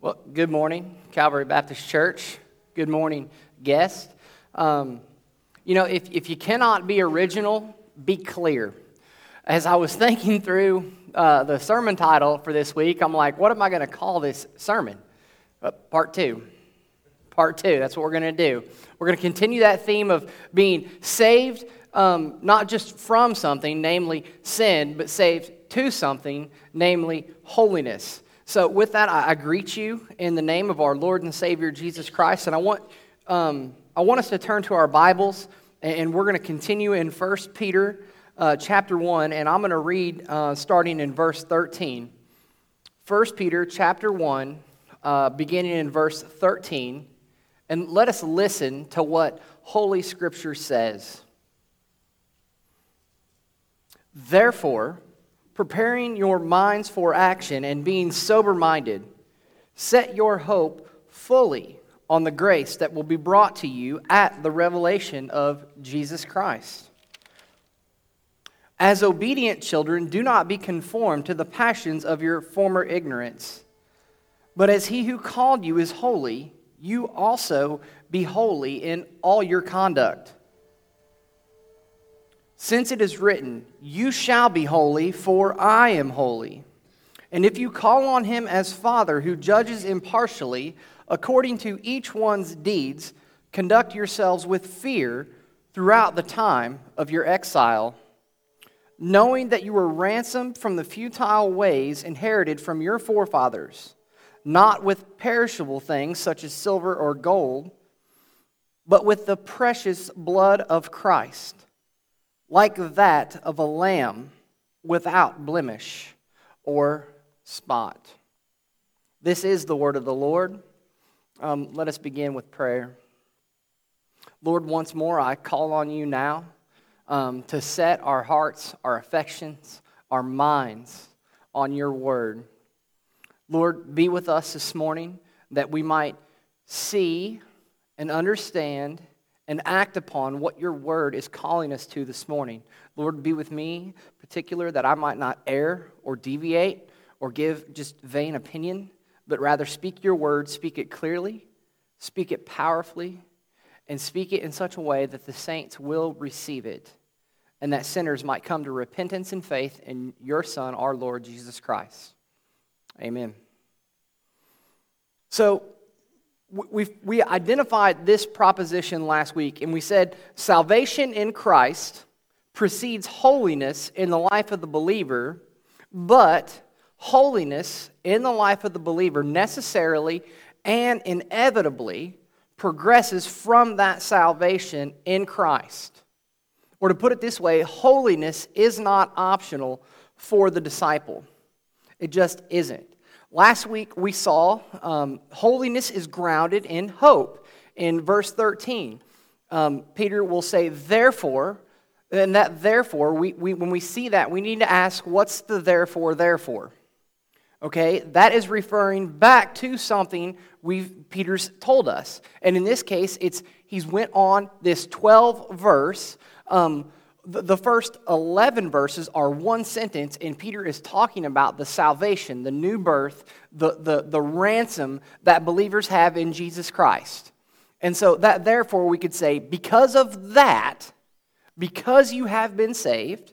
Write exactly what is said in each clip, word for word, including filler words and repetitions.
Well, good morning, Calvary Baptist Church. Good morning, guests. Um, you know, if, if you cannot be original, be clear. As I was thinking through uh, the sermon title for this week, I'm like, what am I going to call this sermon? Uh, part two. Part two, that's what we're going to do. We're going to continue that theme of being saved, um, not just from something, namely sin, but saved to something, namely holiness. So with that, I, I greet you in the name of our Lord and Savior, Jesus Christ, and I want um, I want us to turn to our Bibles, and, and we're going to continue in First Peter uh, chapter one, and I'm going to read uh, starting in verse thirteen. First Peter chapter one, uh, beginning in verse thirteen, and let us listen to what Holy Scripture says. Therefore, preparing your minds for action and being sober-minded, set your hope fully on the grace that will be brought to you at the revelation of Jesus Christ. As obedient children, do not be conformed to the passions of your former ignorance, but as he who called you is holy, you also be holy in all your conduct. Since it is written, you shall be holy, for I am holy. And if you call on him as Father who judges impartially, according to each one's deeds, conduct yourselves with fear throughout the time of your exile, knowing that you were ransomed from the futile ways inherited from your forefathers, not with perishable things such as silver or gold, but with the precious blood of Christ, like that of a lamb without blemish or spot. This is the word of the Lord. Um, let us begin with prayer. Lord, once more I call on you now um, to set our hearts, our affections, our minds on your word. Lord, be with us this morning that we might see and understand and act upon what your word is calling us to this morning. Lord, be with me, in particular, that I might not err or deviate or give just vain opinion, but rather speak your word, speak it clearly, speak it powerfully, and speak it in such a way that the saints will receive it, and that sinners might come to repentance and faith in your Son, our Lord Jesus Christ. Amen. So, We we identified this proposition last week, and we said salvation in Christ precedes holiness in the life of the believer, but holiness in the life of the believer necessarily and inevitably progresses from that salvation in Christ. Or to put it this way, holiness is not optional for the disciple. It just isn't. Last week we saw um, holiness is grounded in hope. In verse thirteen, um, Peter will say, therefore, and that therefore, we, we when we see that, we need to ask, what's the therefore, therefore? Okay, that is referring back to something we've Peter's told us. And in this case, it's he's went on this twelve verse. Um, The first eleven verses are one sentence, and Peter is talking about the salvation, the new birth, the, the, the ransom that believers have in Jesus Christ. And so that therefore we could say, because of that, because you have been saved,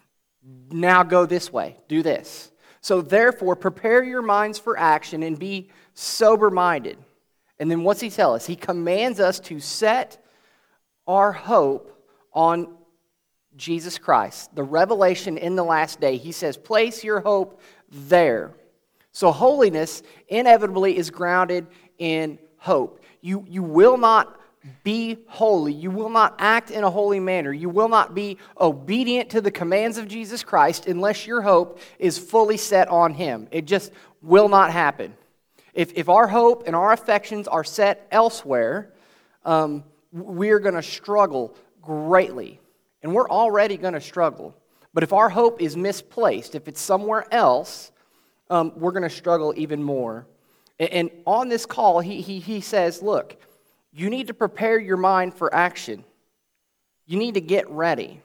now go this way, do this. So therefore, prepare your minds for action and be sober-minded. And then what's he tell us? He commands us to set our hope on Jesus Christ, the revelation in the last day. He says, place your hope there. So holiness inevitably is grounded in hope. You, you will not be holy. You will not act in a holy manner. You will not be obedient to the commands of Jesus Christ unless your hope is fully set on Him. It just will not happen. If, if our hope and our affections are set elsewhere, um, we're going to struggle greatly. And we're already going to struggle. But if our hope is misplaced, if it's somewhere else, um, we're going to struggle even more. And, and on this call, he, he, he says, look, you need to prepare your mind for action. You need to get ready.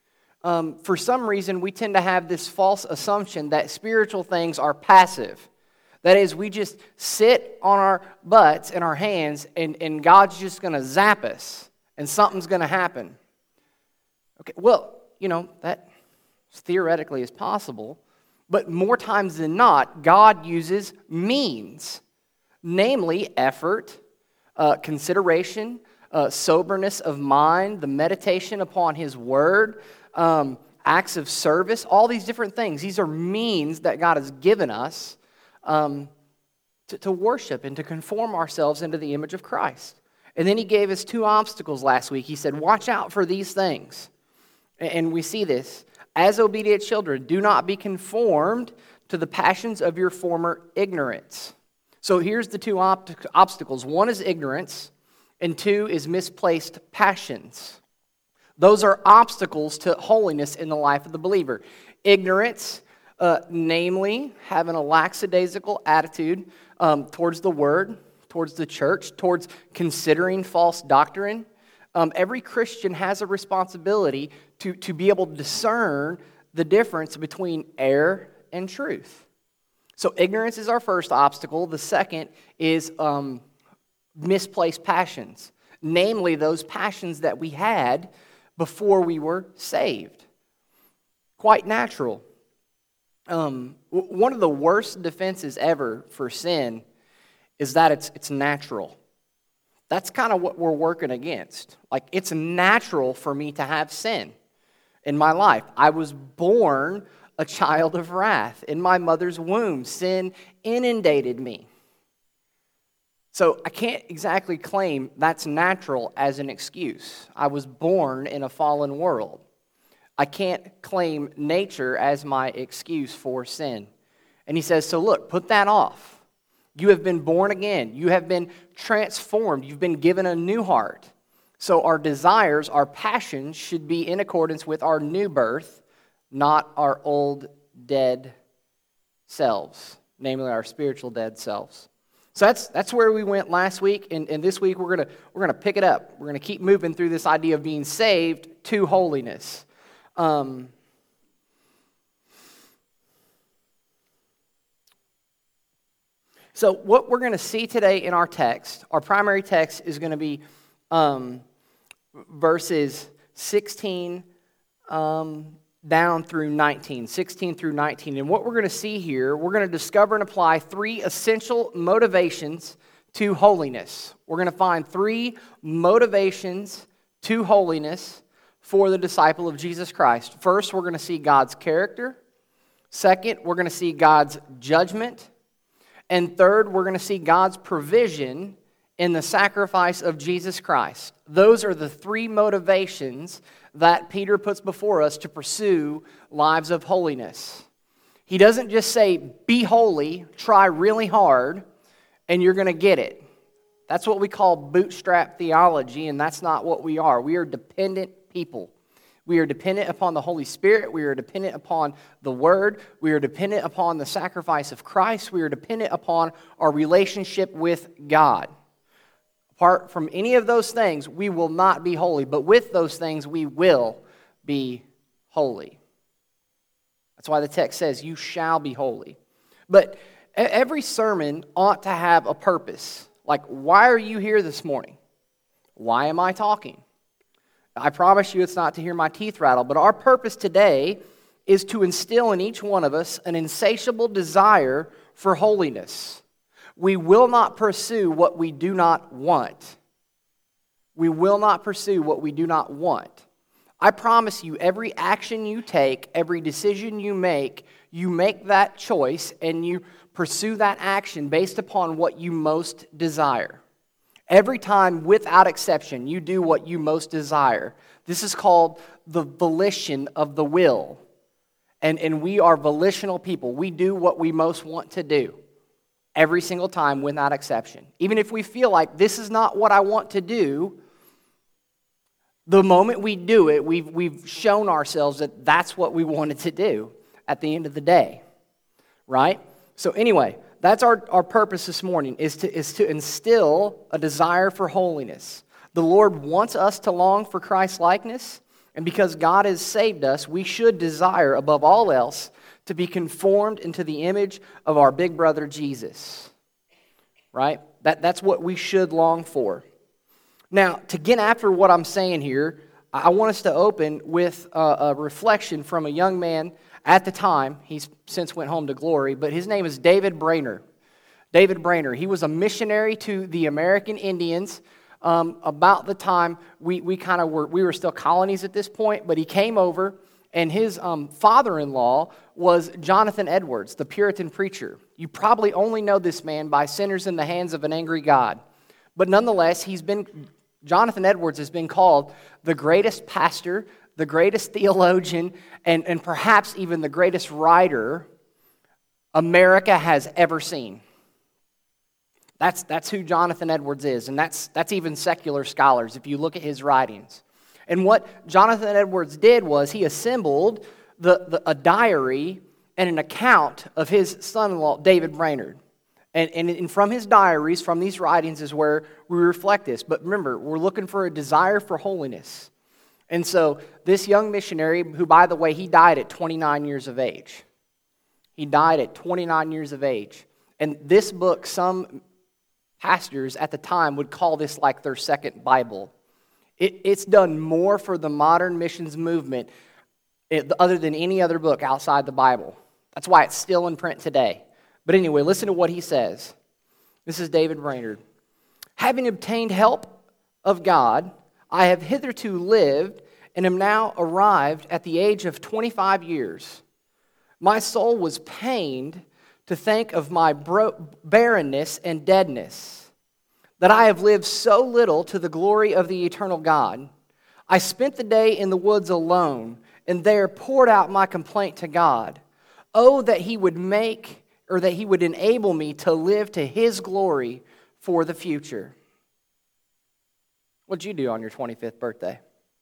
Um, for some reason, we tend to have this false assumption that spiritual things are passive. That is, we just sit on our butts and our hands, and, and God's just going to zap us, and something's going to happen. Okay, well, you know, that theoretically is possible, but more times than not, God uses means, namely effort, uh, consideration, uh, soberness of mind, the meditation upon His Word, um, acts of service, all these different things. These are means that God has given us um, to, to worship and to conform ourselves into the image of Christ. And then He gave us two obstacles last week. He said, watch out for these things. And we see this. As obedient children, do not be conformed to the passions of your former ignorance. So here's the two op- obstacles. One is ignorance, and two is misplaced passions. Those are obstacles to holiness in the life of the believer. Ignorance, uh, namely, having a lackadaisical attitude um, towards the Word, towards the church, towards considering false doctrine. Um, every Christian has a responsibility to, to be able to discern the difference between error and truth. So ignorance is our first obstacle. The second is um, misplaced passions, namely those passions that we had before we were saved. Quite natural. Um, one of the worst defenses ever for sin is that it's it's natural. That's kind of what we're working against. Like, it's natural for me to have sin in my life. I was born a child of wrath. In my mother's womb, sin inundated me. So I can't exactly claim that's natural as an excuse. I was born in a fallen world. I can't claim nature as my excuse for sin. And he says, so look, put that off. You have been born again. You have been transformed. You've been given a new heart. So our desires, our passions should be in accordance with our new birth, not our old dead selves, namely our spiritual dead selves. So that's that's where we went last week, and, and this week we're gonna we're gonna pick it up. We're gonna keep moving through this idea of being saved to holiness. Um, So what we're going to see today in our text, our primary text is going to be um, verses sixteen um, down through nineteen, sixteen through nineteen. And what we're going to see here, we're going to discover and apply three essential motivations to holiness. We're going to find three motivations to holiness for the disciple of Jesus Christ. First, we're going to see God's character. Second, we're going to see God's judgment. And third, we're going to see God's provision in the sacrifice of Jesus Christ. Those are the three motivations that Peter puts before us to pursue lives of holiness. He doesn't just say, be holy, try really hard, and you're going to get it. That's what we call bootstrap theology, and that's not what we are. We are dependent people. We are dependent upon the Holy Spirit. We are dependent upon the Word. We are dependent upon the sacrifice of Christ. We are dependent upon our relationship with God. Apart from any of those things, we will not be holy. But with those things, we will be holy. That's why the text says, you shall be holy. But every sermon ought to have a purpose. Like, why are you here this morning? Why am I talking? I promise you it's not to hear my teeth rattle, but our purpose today is to instill in each one of us an insatiable desire for holiness. We will not pursue what we do not want. We will not pursue what we do not want. I promise you, every action you take, every decision you make, you make that choice and you pursue that action based upon what you most desire. Every time, without exception, you do what you most desire. This is called the volition of the will. And, and we are volitional people. We do what we most want to do. Every single time, without exception. Even if we feel like this is not what I want to do, the moment we do it, we've, we've shown ourselves that that's what we wanted to do at the end of the day. Right? So anyway, that's our, our purpose this morning, is to, is to instill a desire for holiness. The Lord wants us to long for Christ's likeness, and because God has saved us, we should desire above all else to be conformed into the image of our big brother Jesus. Right? That, that's what we should long for. Now, to get after what I'm saying here, I want us to open with a, a reflection from a young man at the time. He's since went home to glory, but his name is David Brainerd. David Brainerd. He was a missionary to the American Indians um, about the time we, we kind of were, we were still colonies at this point, but he came over, and his um, father-in-law was Jonathan Edwards, the Puritan preacher. You probably only know this man by Sinners in the Hands of an Angry God. But nonetheless, he's been Jonathan Edwards has been called the greatest pastor, the greatest theologian, and, and perhaps even the greatest writer America has ever seen. That's, that's who Jonathan Edwards is, and that's, that's even secular scholars if you look at his writings. And what Jonathan Edwards did was he assembled the, the, a diary and an account of his son-in-law, David Brainerd. And, and, and from his diaries, from these writings, is where we reflect this. But remember, we're looking for a desire for holiness. And so this young missionary, who, by the way, he died at twenty-nine years of age. He died at twenty-nine years of age. And this book, some pastors at the time would call this like their second Bible. It, it's done more for the modern missions movement it, other than any other book outside the Bible. That's why it's still in print today. But anyway, listen to what he says. This is David Brainerd. Having obtained help of God, I have hitherto lived and am now arrived at the age of twenty-five years. My soul was pained to think of my bro- barrenness and deadness, that I have lived so little to the glory of the eternal God. I spent the day in the woods alone, and there poured out my complaint to God. Oh, that he would make, or that he would enable me to live to his glory for the future. What'd you do on your twenty-fifth birthday?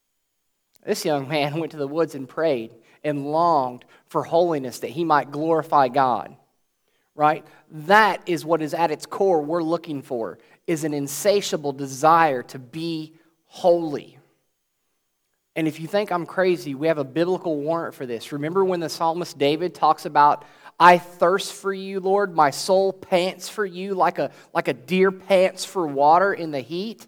This young man went to the woods and prayed and longed for holiness that he might glorify God. Right? That is what is at its core we're looking for, is an insatiable desire to be holy. And if you think I'm crazy, we have a biblical warrant for this. Remember when the psalmist David talks about, I thirst for you, Lord, my soul pants for you like a, like a deer pants for water in the heat?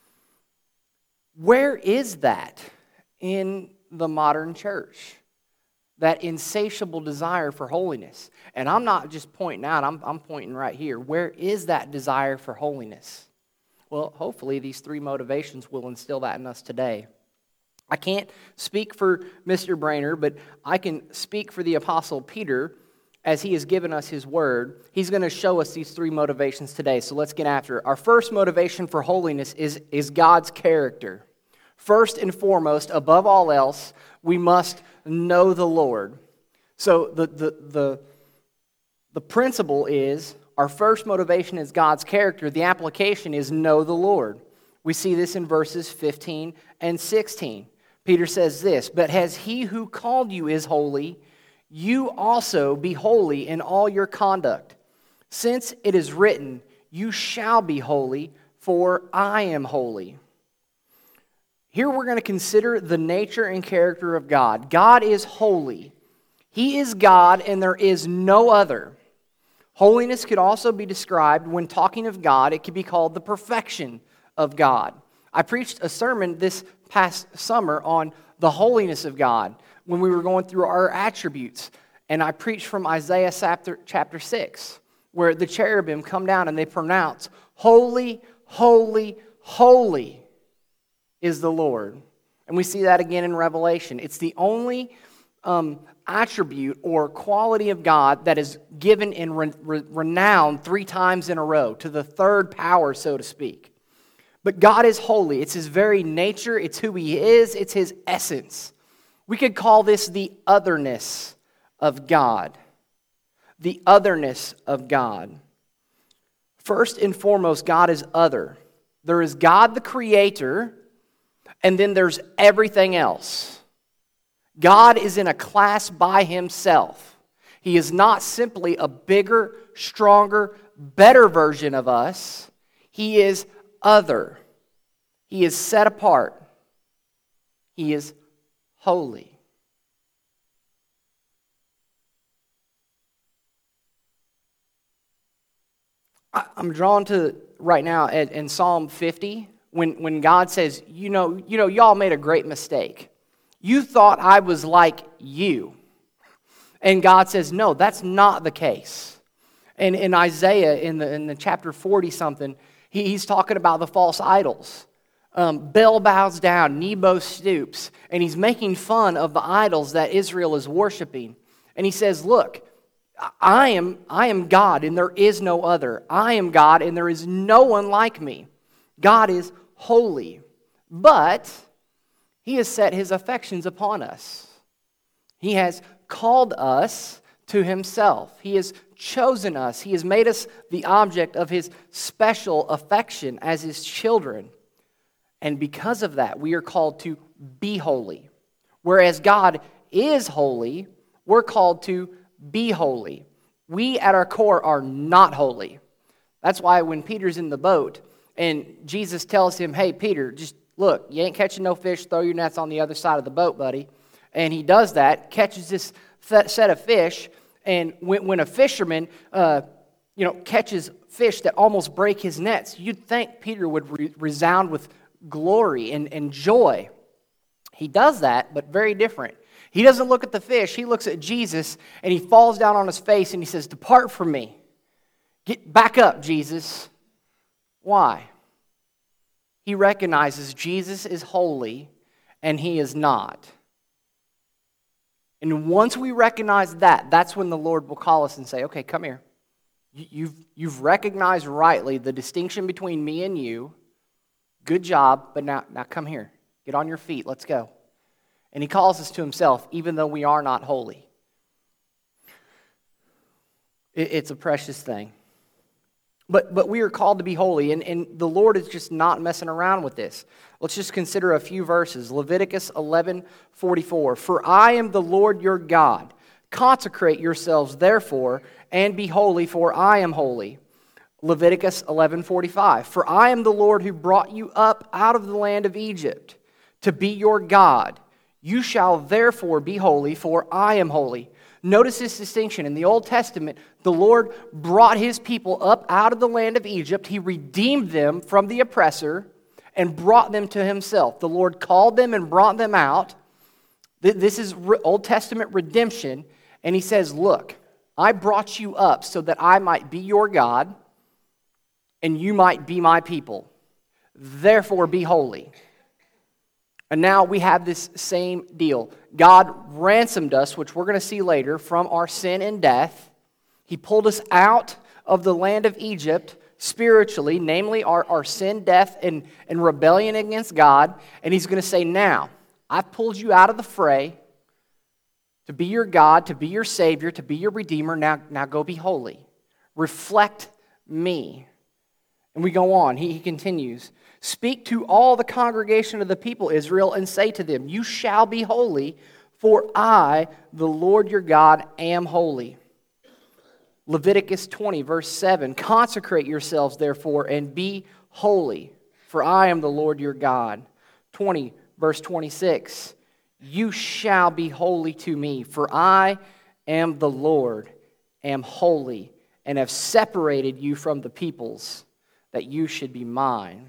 Where is that in the modern church? That insatiable desire for holiness. And I'm not just pointing out, I'm, I'm pointing right here. Where is that desire for holiness? Well, hopefully these three motivations will instill that in us today. I can't speak for Mister Brainerd, but I can speak for the Apostle Peter as he has given us his word. He's going to show us these three motivations today, so let's get after it. Our first motivation for holiness is, is God's character. First and foremost, above all else, we must know the Lord. So the, the, the, the principle is, our first motivation is God's character. The application is know the Lord. We see this in verses fifteen and sixteen. Peter says this, but as he who called you is holy, you also be holy in all your conduct. Since it is written, you shall be holy, for I am holy. Here we're going to consider the nature and character of God. God is holy. He is God and there is no other. Holiness could also be described, when talking of God, it could be called the perfection of God. I preached a sermon this past summer on the holiness of God when we were going through our attributes. And I preached from Isaiah chapter, chapter six, where the cherubim come down and they pronounce, holy, holy, holy is the Lord. And we see that again in Revelation. It's the only um, attribute or quality of God that is given in re- re- renown three times in a row, to the third power, so to speak. But God is holy. It's His very nature. It's who He is. It's His essence. We could call this the otherness of God. The otherness of God. First and foremost, God is other. There is God the Creator, and then there's everything else. God is in a class by Himself. He is not simply a bigger, stronger, better version of us. He is other. He is set apart. He is holy. I- I'm drawn to right now at, in Psalm fifty when, when God says, you know, you know, y'all made a great mistake. You thought I was like you. And God says, no, that's not the case. And in Isaiah, in the in the chapter forty something, he, he's talking about the false idols. Um, Baal bows down, Nebo stoops, and he's making fun of the idols that Israel is worshiping. And he says, look, I am, I am God and there is no other. I am God and there is no one like me. God is holy, but he has set his affections upon us. He has called us to himself. He has chosen us. He has made us the object of his special affection as his children. And because of that, we are called to be holy. Whereas God is holy, we're called to be holy. We at our core are not holy. That's why when Peter's in the boat and Jesus tells him, hey, Peter, just look, you ain't catching no fish, throw your nets on the other side of the boat, buddy. And he does that, catches this set of fish, and when, when a fisherman uh, you know, catches fish that almost break his nets, you'd think Peter would re- resound with glory and, and joy. He does that, but very different. He doesn't look at the fish. He looks at Jesus, and he falls down on his face, and he says, depart from me. Get back up, Jesus. Why? He recognizes Jesus is holy, and he is not. And once we recognize that, that's when the Lord will call us and say, okay, come here. You've, you've recognized rightly the distinction between me and you. Good job, but now, now come here. Get on your feet. Let's go. And he calls us to himself, even though we are not holy. It, it's a precious thing. But but we are called to be holy, and, and the Lord is just not messing around with this. Let's just consider a few verses. Leviticus eleven forty-four. For I am the Lord your God. Consecrate yourselves, therefore, and be holy, for I am holy. Leviticus eleven forty-five. For I am the Lord who brought you up out of the land of Egypt to be your God. You shall therefore be holy, for I am holy. Notice this distinction. In the Old Testament, the Lord brought his people up out of the land of Egypt. He redeemed them from the oppressor and brought them to himself. The Lord called them and brought them out. This is Old Testament redemption. And he says, look, I brought you up so that I might be your God and you might be my people. Therefore, be holy. And now we have this same deal. God ransomed us, which we're going to see later, from our sin and death. He pulled us out of the land of Egypt spiritually, namely our, our sin, death, and, and rebellion against God. And he's going to say, now, I've pulled you out of the fray to be your God, to be your Savior, to be your Redeemer. Now, now go be holy. Reflect me. And we go on. He, he continues. Speak to all the congregation of the people, Israel, and say to them, you shall be holy, for I, the Lord your God, am holy. Leviticus twenty, verse seven, consecrate yourselves, therefore, and be holy, for I am the Lord your God. twenty, verse twenty-six, you shall be holy to me, for I am the Lord, am holy, and have separated you from the peoples, that you should be mine.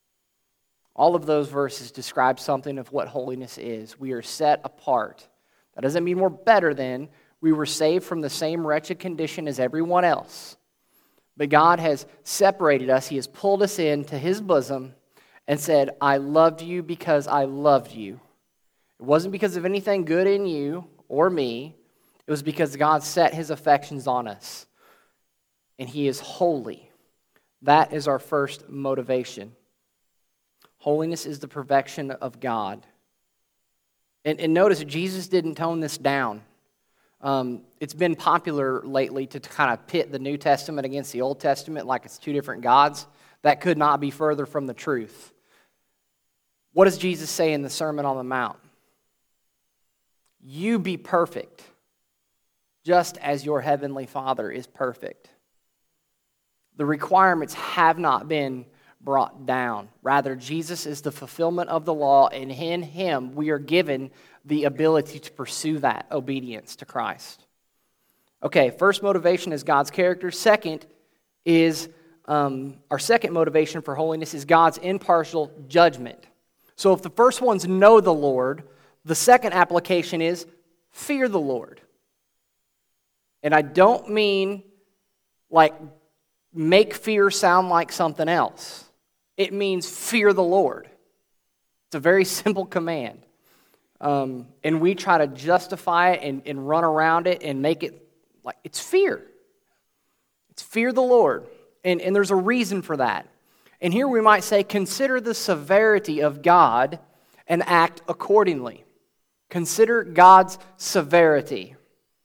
All of those verses describe something of what holiness is. We are set apart. That doesn't mean we're better than. We were saved from the same wretched condition as everyone else. But God has separated us. He has pulled us into his bosom and said, I loved you because I loved you. It wasn't because of anything good in you or me. It was because God set his affections on us. And he is holy. That is our first motivation. Holiness is the perfection of God. And, and notice, Jesus didn't tone this down. Um, it's been popular lately to kind of pit the New Testament against the Old Testament like it's two different gods. That could not be further from the truth. What does Jesus say in the Sermon on the Mount? You be perfect, just as your heavenly Father is perfect. The requirements have not been brought down. Rather, Jesus is the fulfillment of the law, and in him we are given the ability to pursue that obedience to Christ. Okay, first motivation is God's character. Second is um, our second motivation for holiness is God's impartial judgment. So if the first one's know the Lord, the second application is fear the Lord. And I don't mean like make fear sound like something else. It means fear the Lord. It's a very simple command. Um, and we try to justify it and, and run around it and make it like it's fear. It's fear the Lord. And, and there's a reason for that. And here we might say, consider the severity of God and act accordingly. Consider God's severity.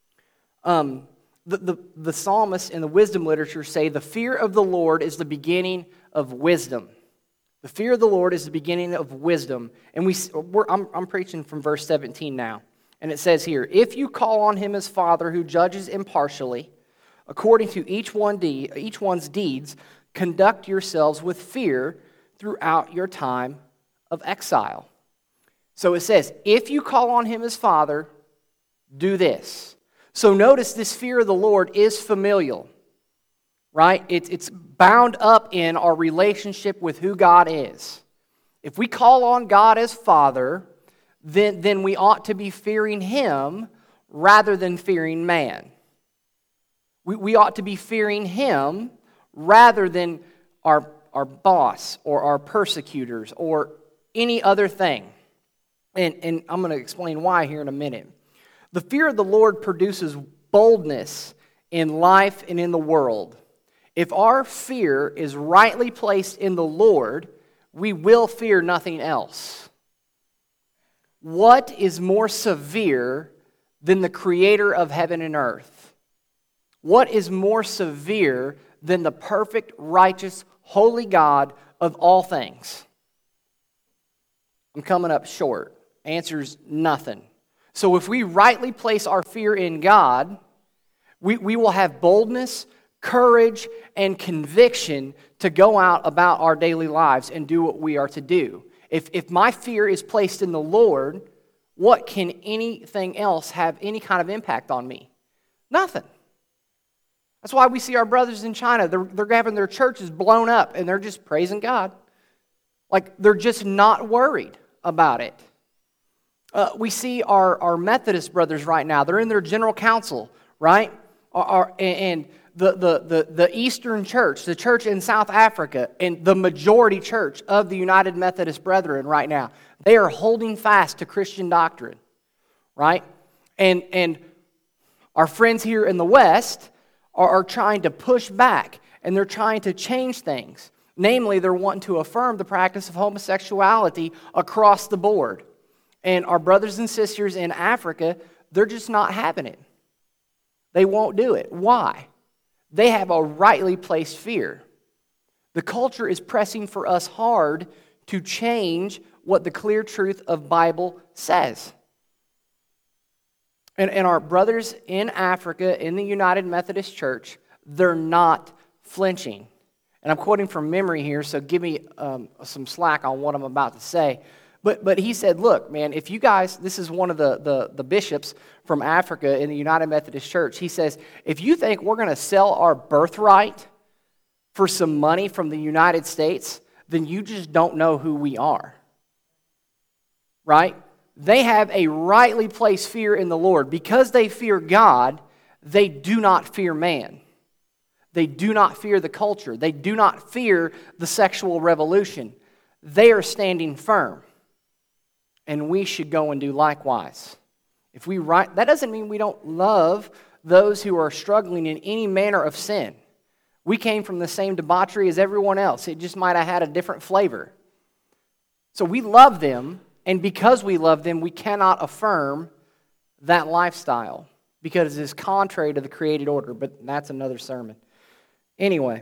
Um, the, the, the psalmists in the wisdom literature say the fear of the Lord is the beginning of wisdom. The fear of the Lord is the beginning of wisdom. And we, we're, I'm, I'm preaching from verse seventeen now. And it says here, if you call on him as Father who judges impartially, according to each, one de- each one's deeds, conduct yourselves with fear throughout your time of exile. So it says, if you call on him as Father, do this. So notice this fear of the Lord is familial, right? It's, it's bound up in our relationship with who God is. If we call on God as Father, then, then we ought to be fearing him rather than fearing man. We, we ought to be fearing him rather than our, our boss or our persecutors or any other thing. And, and I'm going to explain why here in a minute. The fear of the Lord produces boldness in life and in the world. If our fear is rightly placed in the Lord, we will fear nothing else. What is more severe than the Creator of heaven and earth? What is more severe than the perfect, righteous, holy God of all things? I'm coming up short. Answer's nothing. So if we rightly place our fear in God, we, we will have boldness, courage, and conviction to go out about our daily lives and do what we are to do. If, if my fear is placed in the Lord, what can anything else have any kind of impact on me? Nothing. That's why we see our brothers in China. They're, they're having their churches blown up, and they're just praising God. Like, they're just not worried about it. Uh, we see our, our Methodist brothers right now. They're in their general council, right? Our, our, and the, the, the, the Eastern Church, the church in South Africa, and the majority church of the United Methodist Brethren right now, they are holding fast to Christian doctrine, right? And, and our friends here in the West are, are trying to push back, and they're trying to change things. Namely, they're wanting to affirm the practice of homosexuality across the board. And our brothers and sisters in Africa, they're just not having it. They won't do it. Why? They have a rightly placed fear. The culture is pressing for us hard to change what the clear truth of Bible says. And, and our brothers in Africa, in the United Methodist Church, they're not flinching. And I'm quoting from memory here, so give me um, some slack on what I'm about to say. But but he said, look, man, if you guys, this is one of the, the, the bishops from Africa in the United Methodist Church. He says, if you think we're going to sell our birthright for some money from the United States, then you just don't know who we are. Right? They have a rightly placed fear in the Lord. Because they fear God, they do not fear man. They do not fear the culture. They do not fear the sexual revolution. They are standing firm. And we should go and do likewise. If we right, that doesn't mean we don't love those who are struggling in any manner of sin. We came from the same debauchery as everyone else. It just might have had a different flavor. So we love them, and because we love them, we cannot affirm that lifestyle because it is contrary to the created order, but that's another sermon. Anyway,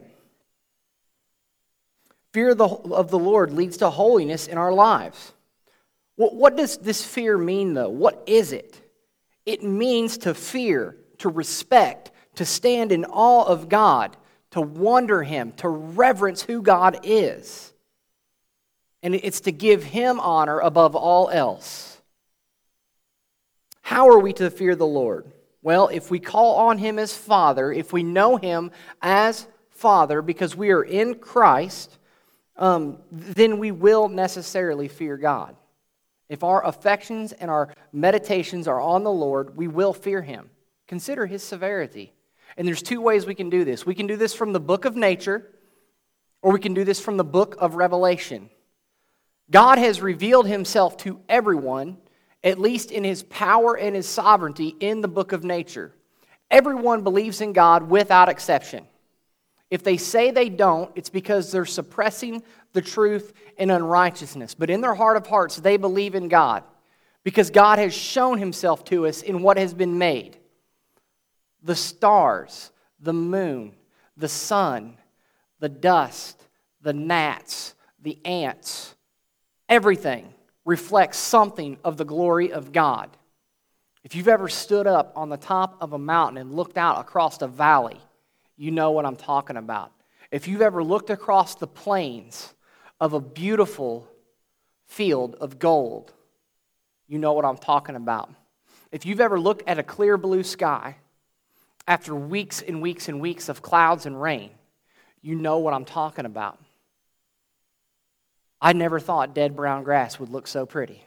fear of the, of the Lord leads to holiness in our lives. What does this fear mean, though? What is it? It means to fear, to respect, to stand in awe of God, to wonder Him, to reverence who God is. And it's to give Him honor above all else. How are we to fear the Lord? Well, if we call on Him as Father, if we know Him as Father because we are in Christ, um, then we will necessarily fear God. If our affections and our meditations are on the Lord, we will fear Him. Consider His severity. And there's two ways we can do this. We can do this from the book of nature, or we can do this from the book of Revelation. God has revealed Himself to everyone, at least in His power and His sovereignty, in the book of nature. Everyone believes in God without exception. If they say they don't, it's because they're suppressing the truth in unrighteousness. But in their heart of hearts, they believe in God because God has shown Himself to us in what has been made. The stars, the moon, the sun, the dust, the gnats, the ants, everything reflects something of the glory of God. If you've ever stood up on the top of a mountain and looked out across a valley, you know what I'm talking about. If you've ever looked across the plains of a beautiful field of gold, you know what I'm talking about. If you've ever looked at a clear blue sky after weeks and weeks and weeks of clouds and rain, you know what I'm talking about. I never thought dead brown grass would look so pretty.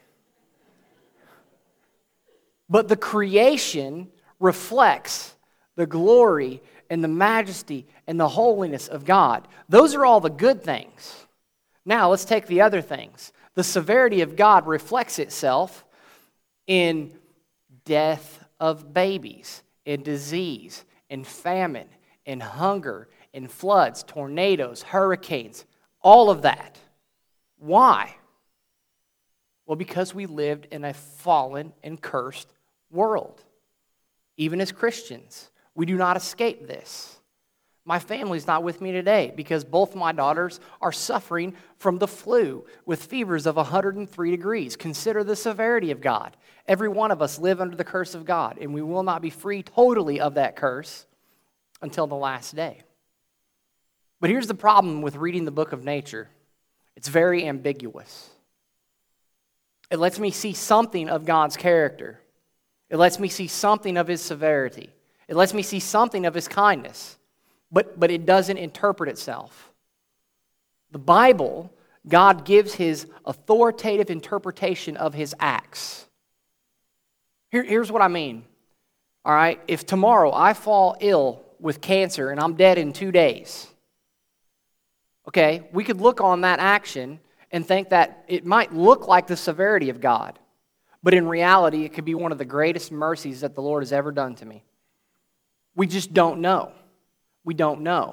But the creation reflects the glory and the majesty and the holiness of God. Those are all the good things. Now let's take the other things. The severity of God reflects itself in death of babies, in disease, in famine, in hunger, in floods, tornadoes, hurricanes, all of that. Why? Well, because we lived in a fallen and cursed world. Even as Christians, we do not escape this. My family's not with me today because both my daughters are suffering from the flu with fevers of one hundred three degrees. Consider the severity of God. Every one of us live under the curse of God, and we will not be free totally of that curse until the last day. But here's the problem with reading the book of nature. It's very ambiguous. It lets me see something of God's character. It lets me see something of His severity. It lets me see something of His kindness. But, but it doesn't interpret itself. The Bible, God gives His authoritative interpretation of His acts. Here, here's what I mean. All right, if tomorrow I fall ill with cancer and I'm dead in two days, okay, we could look on that action and think that it might look like the severity of God. But in reality, it could be one of the greatest mercies that the Lord has ever done to me. We just don't know. We don't know.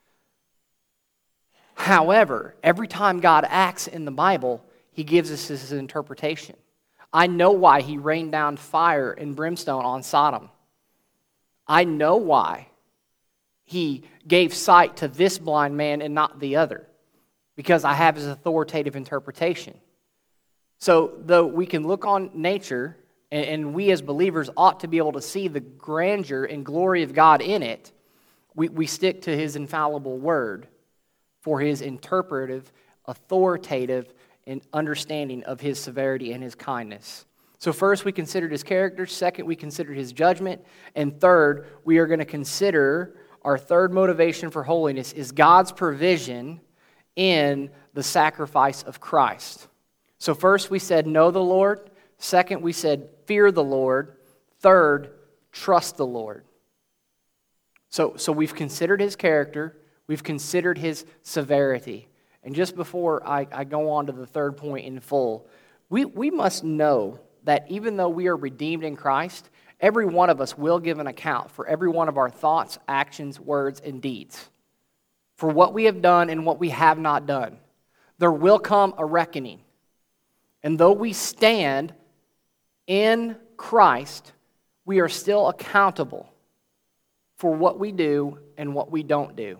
However, every time God acts in the Bible, He gives us His interpretation. I know why He rained down fire and brimstone on Sodom. I know why He gave sight to this blind man and not the other, because I have His authoritative interpretation. So, though we can look on nature, and, and we as believers ought to be able to see the grandeur and glory of God in it, we, we stick to His infallible word for His interpretive, authoritative, and understanding of His severity and His kindness. So first, we considered His character. Second, we considered His judgment. And third, we are going to consider our third motivation for holiness is God's provision in the sacrifice of Christ. So first, we said, know the Lord. Second, we said, fear the Lord. Third, trust the Lord. So, so we've considered His character. We've considered His severity. And just before I, I go on to the third point in full, we, we must know that even though we are redeemed in Christ, every one of us will give an account for every one of our thoughts, actions, words, and deeds, for what we have done and what we have not done. There will come a reckoning. And though we stand in Christ, we are still accountable for what we do and what we don't do,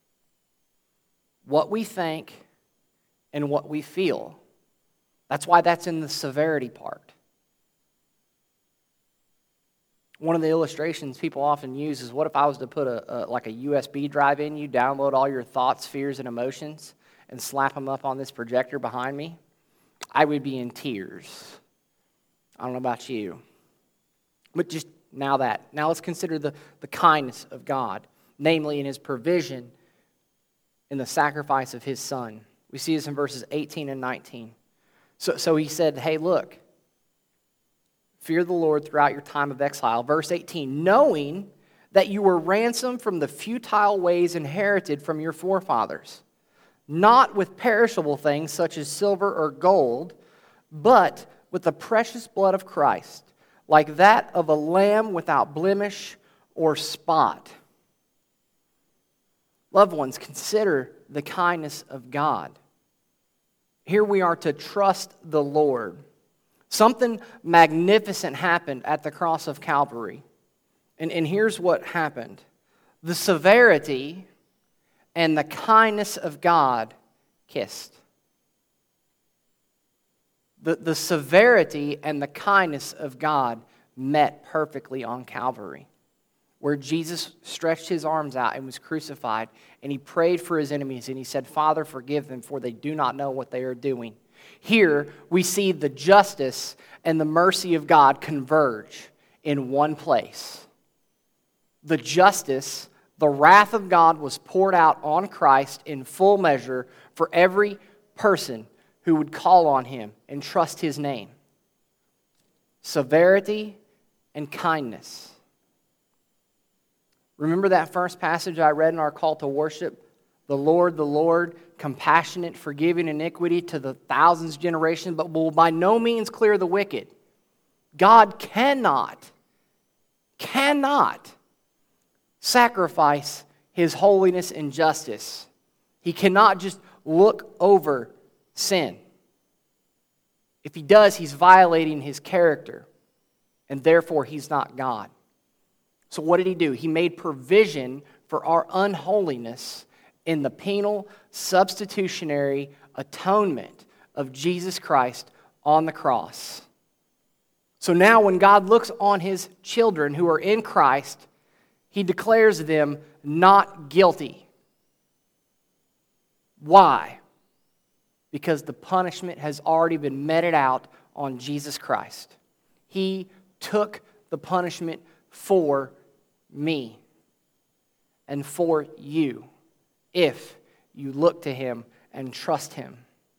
what we think and what we feel. That's why that's in the severity part. One of the illustrations people often use is, what if I was to put a, a like a U S B drive in you, download all your thoughts, fears, and emotions, and slap them up on this projector behind me? I would be in tears. I don't know about you. But just now that. Now let's consider the, the kindness of God, namely in His provision in the sacrifice of his son. We see this in verses eighteen and nineteen. So, so he said, hey, look, fear the Lord throughout your time of exile. Verse eighteen, knowing that you were ransomed from the futile ways inherited from your forefathers, not with perishable things such as silver or gold, but with the precious blood of Christ, like that of a lamb without blemish or spot. Loved ones, consider the kindness of God. Here we are to trust the Lord. Something magnificent happened at the cross of Calvary. And, and here's what happened. The severity and the kindness of God kissed. The, the severity and the kindness of God met perfectly on Calvary, where Jesus stretched his arms out and was crucified, and he prayed for his enemies, and he said, Father, forgive them, for they do not know what they are doing. Here we see the justice and the mercy of God converge in one place. The justice, the wrath of God was poured out on Christ in full measure for every person who would call on him and trust his name. Severity and kindness. Remember that first passage I read in our call to worship? The Lord, the Lord, compassionate, forgiving iniquity to the thousands generations, but will by no means clear the wicked. God cannot, cannot sacrifice his holiness and justice. He cannot just look over sin. If he does, he's violating his character, and therefore he's not God. So what did he do? He made provision for our unholiness in the penal, substitutionary atonement of Jesus Christ on the cross. So now when God looks on his children who are in Christ, he declares them not guilty. Why? Because the punishment has already been meted out on Jesus Christ. He took the punishment for me and for you if you look to him and trust him.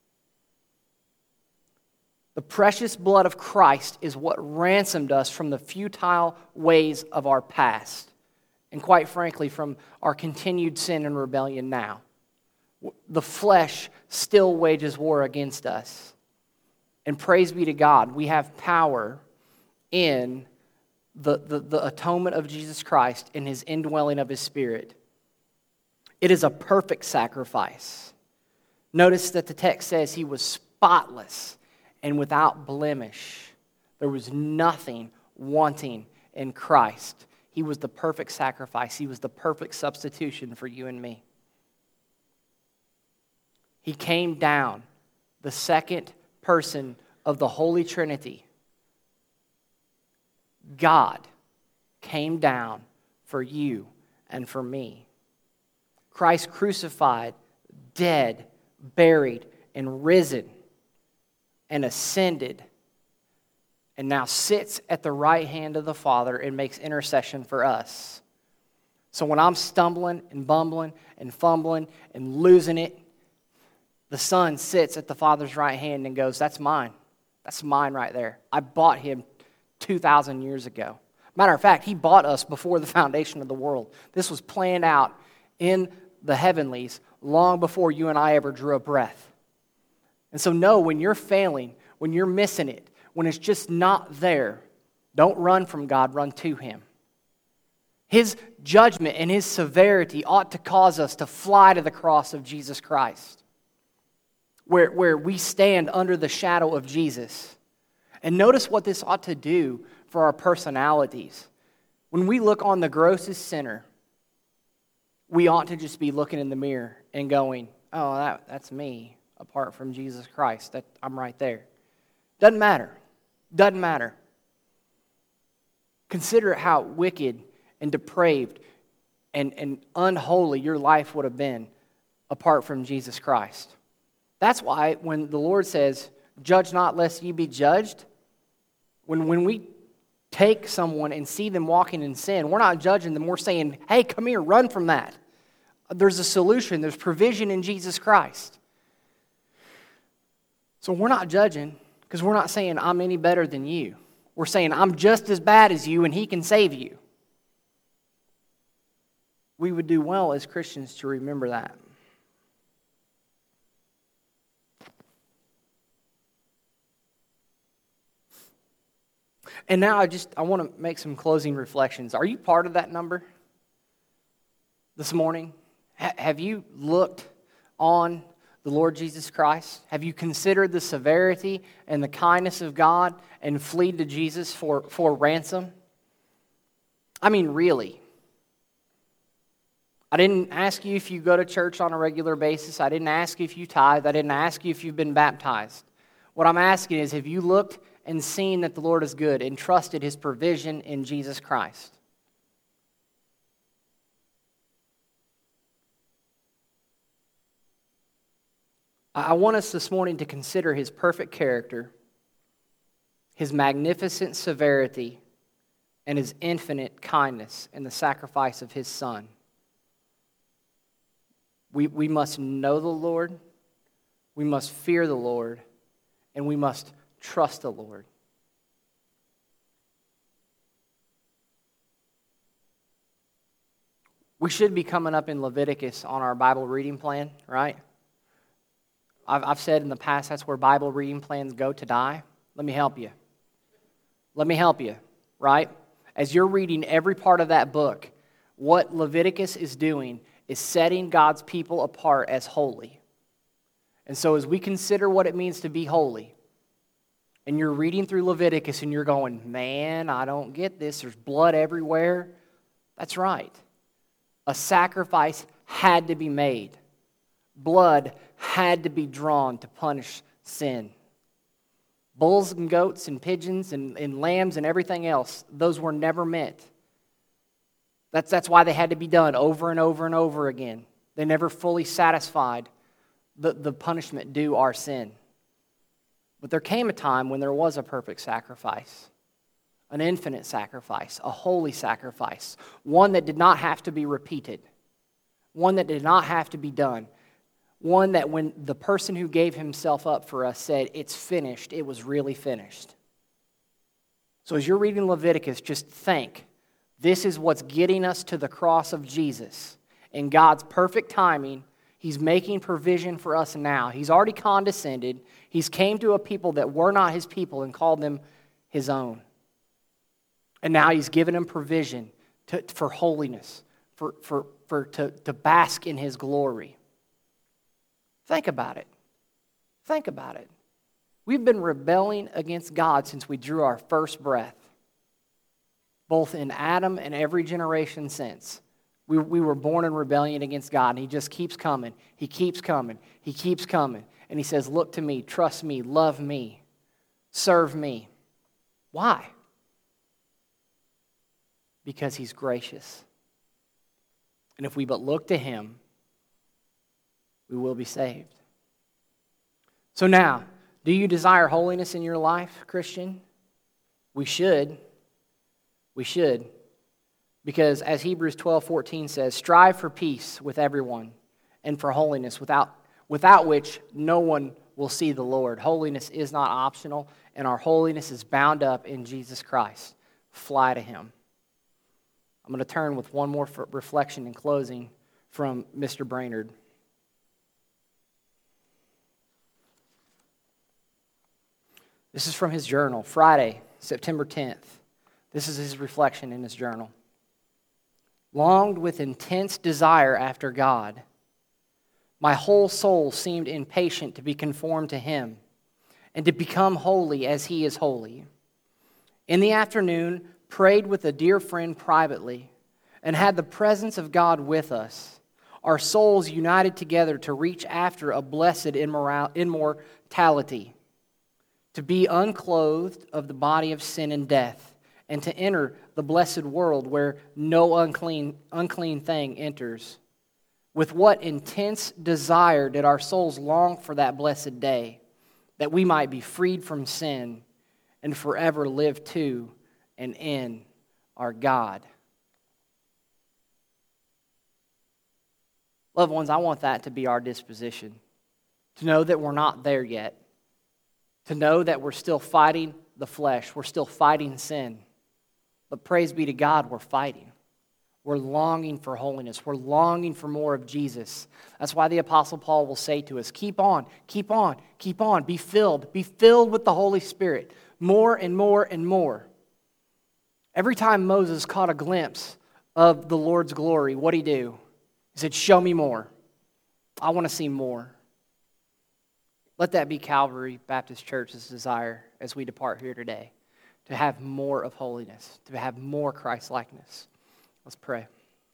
The precious blood of Christ is what ransomed us from the futile ways of our past, and quite frankly, from our continued sin and rebellion now. The flesh still wages war against us. And praise be to God, we have power in the, the, the atonement of Jesus Christ and his indwelling of his Spirit. It is a perfect sacrifice. Notice that the text says he was spotless and without blemish. There was nothing wanting in Christ. He was the perfect sacrifice. He was the perfect substitution for you and me. He came down, the second person of the Holy Trinity. God came down for you and for me. Christ crucified, dead, buried, and risen, and ascended, and now sits at the right hand of the Father and makes intercession for us. So when I'm stumbling and bumbling and fumbling and losing it, the Son sits at the Father's right hand and goes, that's mine. That's mine right there. I bought him two thousand years ago. Matter of fact, he bought us before the foundation of the world. This was planned out in the heavenlies long before you and I ever drew a breath. And so know when you're failing, when you're missing it, when it's just not there, don't run from God, run to him. His judgment and his severity ought to cause us to fly to the cross of Jesus Christ, where, where we stand under the shadow of Jesus. And notice what this ought to do for our personalities. When we look on the grossest sinner, we ought to just be looking in the mirror and going, oh, that, that's me apart from Jesus Christ. That I'm right there. Doesn't matter. Doesn't matter. Consider how wicked and depraved and, and unholy your life would have been apart from Jesus Christ. That's why when the Lord says, judge not lest ye be judged, when, when we take someone and see them walking in sin, we're not judging them, we're saying, hey, come here, run from that. There's a solution. There's provision in Jesus Christ. So we're not judging because we're not saying I'm any better than you. We're saying I'm just as bad as you and he can save you. We would do well as Christians to remember that. And now I just I want to make some closing reflections. Are you part of that number this morning? H- have you looked on the Lord Jesus Christ? Have you considered the severity and the kindness of God and fled to Jesus for, for ransom? I mean, really. I didn't ask you if you go to church on a regular basis. I didn't ask you if you tithe. I didn't ask you if you've been baptized. What I'm asking is, have you looked and seen that the Lord is good and trusted His provision in Jesus Christ? I want us this morning to consider His perfect character, His magnificent severity, and His infinite kindness in the sacrifice of His Son. We, we must know the Lord, we must fear the Lord, and we must trust the Lord. We should be coming up in Leviticus on our Bible reading plan, right? I've, I've said in the past that's where Bible reading plans go to die. Let me help you. Let me help you, right? As you're reading every part of that book, what Leviticus is doing is setting God's people apart as holy. And so as we consider what it means to be holy, and you're reading through Leviticus and you're going, man, I don't get this. There's blood everywhere. That's right. A sacrifice had to be made. Blood had to be drawn to punish sin. Bulls and goats and pigeons and, and lambs and everything else, those were never meant. That's, that's why they had to be done over and over and over again. They never fully satisfied the, the punishment due our sin. But there came a time when there was a perfect sacrifice, an infinite sacrifice, a holy sacrifice, one that did not have to be repeated, one that did not have to be done, one that when the person who gave himself up for us said, it's finished, it was really finished. So as you're reading Leviticus, just think, this is what's getting us to the cross of Jesus. In God's perfect timing, He's making provision for us now. He's already condescended. He's came to a people that were not His people and called them His own. And now He's given them provision to, for holiness, for, for, for to, to bask in His glory. Think about it. Think about it. We've been rebelling against God since we drew our first breath, both in Adam and every generation since. We, we were born in rebellion against God, and He just keeps coming. He keeps coming. He keeps coming. And He says, look to me, trust me, love me, serve me. Why? Because He's gracious. And if we but look to Him, we will be saved. So now, do you desire holiness in your life, Christian? We should. We should. Because as Hebrews twelve fourteen says, strive for peace with everyone and for holiness, without, without which no one will see the Lord. Holiness is not optional, and our holiness is bound up in Jesus Christ. Fly to Him. I'm going to turn with one more reflection in closing from Mister Brainerd. This is from his journal, Friday, September tenth. This is his reflection in his journal. Longed with intense desire after God. My whole soul seemed impatient to be conformed to Him and to become holy as He is holy. In the afternoon, prayed with a dear friend privately and had the presence of God with us, our souls united together to reach after a blessed immoral- immortality, to be unclothed of the body of sin and death, and to enter the blessed world where no unclean, unclean thing enters. With what intense desire did our souls long for that blessed day, that we might be freed from sin and forever live to and in our God. Loved ones, I want that to be our disposition. To know that we're not there yet. To know that we're still fighting the flesh. We're still fighting sin. But praise be to God, we're fighting. We're longing for holiness. We're longing for more of Jesus. That's why the Apostle Paul will say to us, keep on, keep on, keep on. Be filled. Be filled with the Holy Spirit. More and more and more. Every time Moses caught a glimpse of the Lord's glory, what'd he do? He said, show me more. I want to see more. Let that be Calvary Baptist Church's desire as we depart here today, to have more of holiness, to have more Christ-likeness. Let's pray.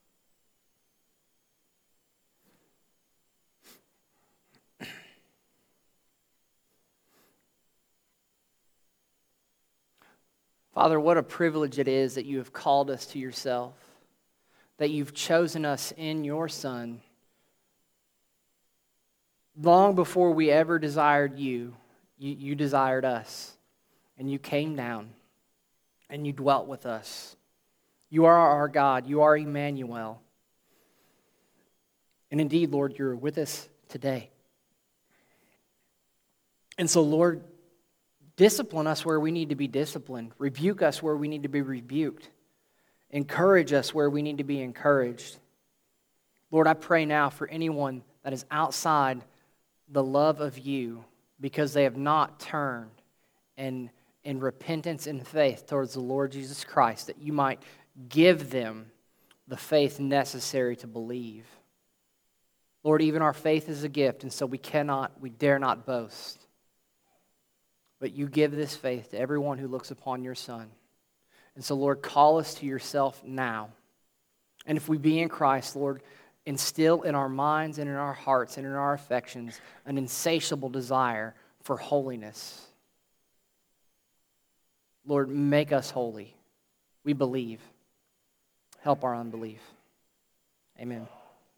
Father, what a privilege it is that you have called us to yourself, that you've chosen us in your Son. Long before we ever desired you, you, you desired us, and you came down, and you dwelt with us. You are our God. You are Emmanuel. And indeed, Lord, you're with us today. And so, Lord, discipline us where we need to be disciplined. Rebuke us where we need to be rebuked. Encourage us where we need to be encouraged. Lord, I pray now for anyone that is outside the love of you because they have not turned in, in repentance and faith towards the Lord Jesus Christ, that you might give them the faith necessary to believe. Lord, even our faith is a gift, and so we cannot, we dare not boast. But you give this faith to everyone who looks upon your Son. And so, Lord, call us to yourself now. And if we be in Christ, Lord, instill in our minds and in our hearts and in our affections an insatiable desire for holiness. Lord, make us holy. We believe. Help our unbelief. Amen.